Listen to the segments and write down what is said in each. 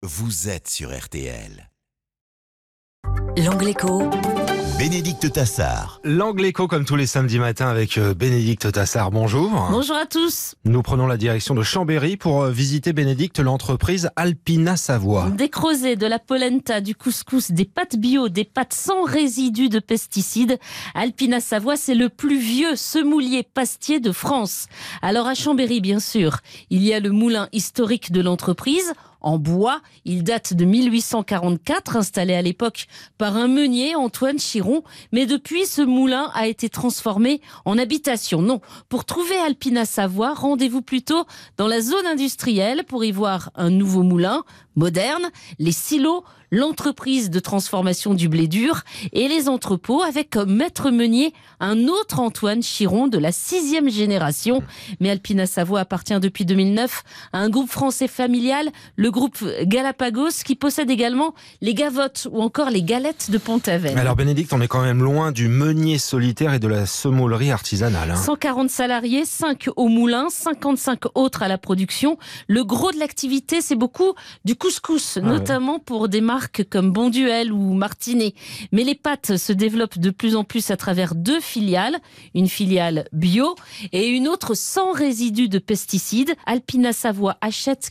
vous êtes sur RTL. L'Angle Écho. Bénédicte Tassard. L'Angle Écho comme tous les samedis matins avec Bénédicte Tassard. Bonjour. Bonjour à tous. Nous prenons la direction de Chambéry pour visiter, Bénédicte, l'entreprise Alpina Savoie. Des crozets, de la polenta, du couscous, des pâtes bio, des pâtes sans résidus de pesticides. Alpina Savoie, c'est le plus vieux semoulier pastier de France. Alors à Chambéry, bien sûr, il y a le moulin historique de l'entreprise. En bois, il date de 1844, installé à l'époque par un meunier, Antoine Chiron. Mais depuis, ce moulin a été transformé en habitation. Non, pour trouver Alpina Savoie, rendez-vous plutôt dans la zone industrielle pour y voir un nouveau moulin moderne, les silos, l'entreprise de transformation du blé dur et les entrepôts avec comme maître meunier un autre Antoine Chiron de la 6e génération. Mais Alpina Savoie appartient depuis 2009 à un groupe français familial, le groupe Galapagos, qui possède également les gavottes ou encore les galettes de Pont-Aven. Alors Bénédicte, on est quand même loin du meunier solitaire et de la semoulerie artisanale. 140 salariés, 5 au moulin, 55 autres à la production. Le gros de l'activité, c'est beaucoup du couscous, notamment pour des marques comme Bonduelle ou Martinet. Mais les pâtes se développent de plus en plus à travers 2 filiales. Une filiale bio et une autre sans résidus de pesticides. Alpina Savoie achète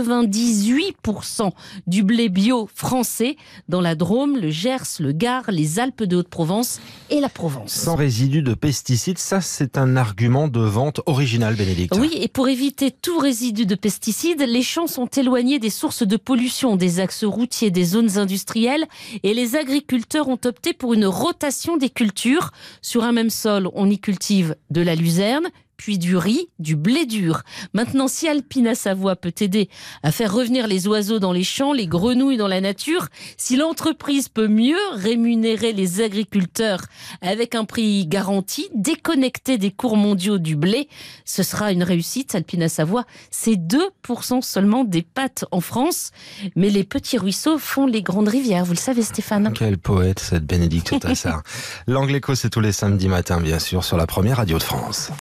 98% du blé bio français dans la Drôme, le Gers, le Gard, les Alpes de Haute-Provence et la Provence. Sans résidus de pesticides, ça c'est un argument de vente original, Bénédicte. Oui, et pour éviter tout résidu de pesticides, les champs sont éloignés des sources de pollution, des axes routiers, des zones industrielles, et les agriculteurs ont opté pour une rotation des cultures. Sur un même sol, on y cultive de la luzerne, puis du riz, du blé dur. Maintenant, si Alpina Savoie peut aider à faire revenir les oiseaux dans les champs, les grenouilles dans la nature, si l'entreprise peut mieux rémunérer les agriculteurs avec un prix garanti, déconnecté des cours mondiaux du blé, ce sera une réussite. Alpina Savoie, c'est 2% seulement des pâtes en France. Mais les petits ruisseaux font les grandes rivières, vous le savez Stéphane. Quel poète cette Bénédicte Tassard. L'Angle Écho, c'est tous les samedis matins, bien sûr, sur la première radio de France.